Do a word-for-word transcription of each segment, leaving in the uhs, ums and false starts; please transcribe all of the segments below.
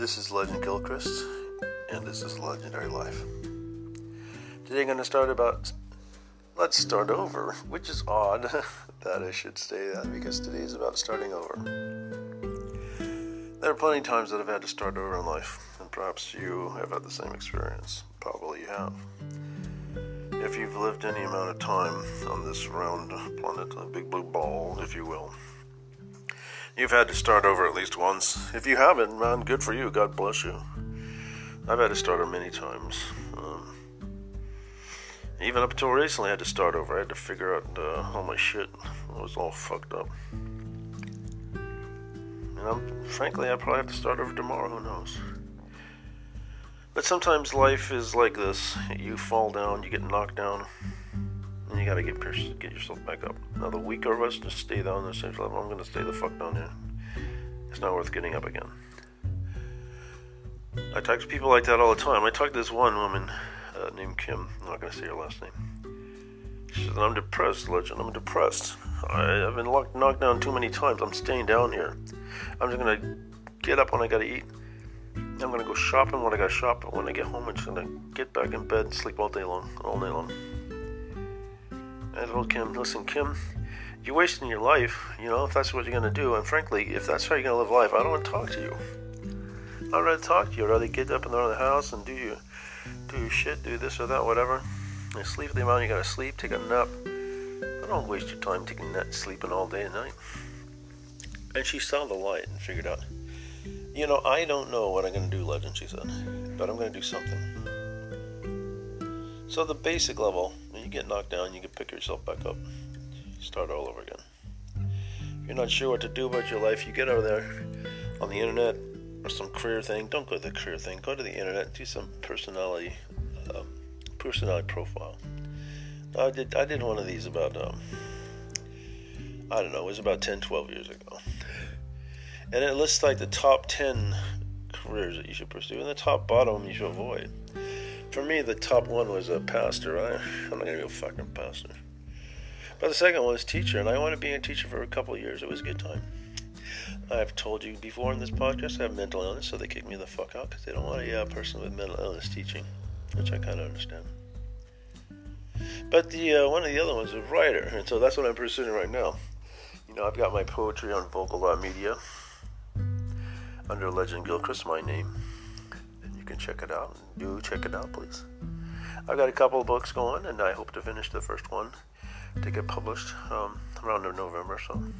This is Legend Gilchrist, and this is Legendary Life. Today I'm going to start about, let's start over, which is odd that I should say that, because today is about starting over. There are plenty of times that I've had to start over in life, and perhaps you have had the same experience. Probably you have. If you've lived any amount of time on this round planet, a big blue ball, if you will, you've had to start over at least once. If you haven't, man, good for you. God bless you. I've had to start over many times. Um, even up until recently, I had to start over. I had to figure out uh, all my shit. It was all fucked up. And I'm, frankly, I probably have to start over tomorrow. Who knows? But sometimes life is like this. You fall down, you get knocked down, and you gotta get get yourself back up. Now, the weaker of us just stay down on the same level. I'm gonna stay the fuck down here. It's not worth getting up again. I talk to people like that all the time. I talked to this one woman uh, named Kim. I'm not gonna say her last name. She says, "I'm depressed, Legend. I'm depressed. I, I've been locked, knocked down too many times. I'm staying down here. I'm just gonna get up when I gotta eat. I'm gonna go shopping when I gotta shop. When I get home, I'm just gonna get back in bed and sleep all day long, all night long." I told Kim, "Listen, Kim, you're wasting your life, you know, if that's what you're going to do. And frankly, if that's how you're going to live life, I don't want to talk to you. I'd rather talk to you. I'd rather get up in the other house and do your, do your shit, do this or that, whatever. And sleep the amount you got to sleep, take a nap. I don't waste your time taking that, sleeping all day and night." And she saw the light and figured out, "You know, I don't know what I'm going to do, Legend," she said, "but I'm going to do something." So the basic level, when you get knocked down, you can pick yourself back up. Start all over again. If you're not sure what to do about your life, you get over there on the internet or some career thing. Don't go to the career thing. Go to the internet. Do some personality, um, personality profile. I did. I did one of these about, um, I don't know. It was about ten, twelve years ago, and it lists like the top ten careers that you should pursue, and the top bottom you should avoid. For me, the top one was a pastor. I, I'm not going to be a fucking pastor. But the second one was teacher, and I wanted to be a teacher for a couple of years. It was a good time. I've told you before in this podcast I have mental illness, so they kick me the fuck out because they don't want a uh, person with mental illness teaching, which I kind of understand. But the uh, one of the other ones was a writer, and so that's what I'm pursuing right now. You know, I've got my poetry on vocal dot media under Legend Gilchrist, my name. You can check it out. Do check it out, please. I've got a couple of books going, and I hope to finish the first one to get published um, around November or so.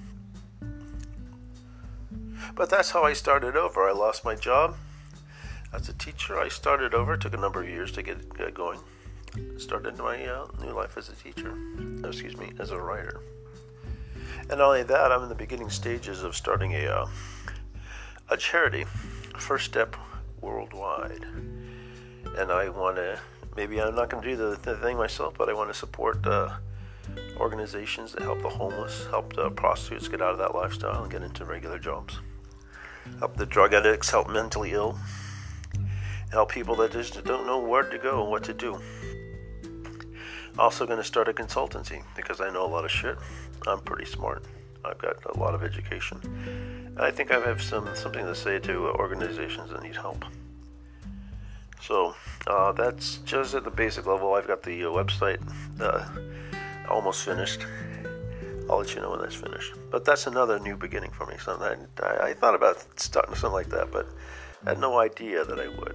But that's how I started over. I lost my job as a teacher. I started over. It took a number of years to get, get going. Started my uh, new life as a teacher. Excuse me, as a writer. And not only that, I'm in the beginning stages of starting a uh, a charity, First Step Worldwide. And I want to, maybe I'm not going to do the, the thing myself, but I want to support uh, organizations that help the homeless, help the prostitutes get out of that lifestyle and get into regular jobs, help the drug addicts, help mentally ill, help people that just don't know where to go and what to do. Also going to start a consultancy because I know a lot of shit. I'm pretty smart. I've got a lot of education. And I think I have some something to say to organizations that need help. So uh, that's just at the basic level. I've got the uh, website uh, almost finished. I'll let you know when that's finished. But that's another new beginning for me. So I, I, I thought about starting something like that, but I had no idea that I would.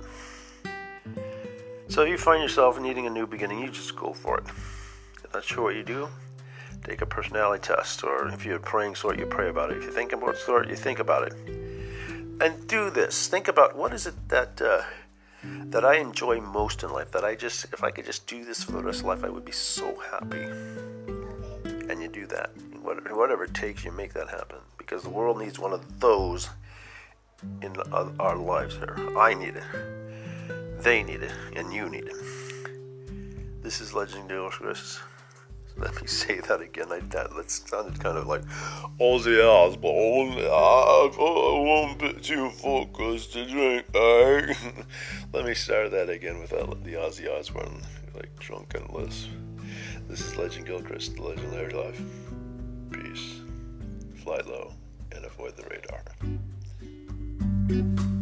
So if you find yourself needing a new beginning, you just go for it. If not sure what you do, take a personality test. Or if you're praying sort, you pray about it. If you're thinking about sort, you think about it. And do this. Think about what is it that... Uh, that I enjoy most in life, that I just, if I could just do this for the rest of life, I would be so happy. And you do that. Whatever it takes, you make that happen. Because the world needs one of those in our lives here. I need it. They need it. And you need it. This is Legend Gilchrist. Let me say that again. I, that, that sounded kind of like Ozzy Osbourne. I've one bit too focused to drink. Eh? Let me start that again without the Ozzy Osbourne, like drunken lisp. This is Legend Gilchrist, the Legendary Life. Peace. Fly low and avoid the radar.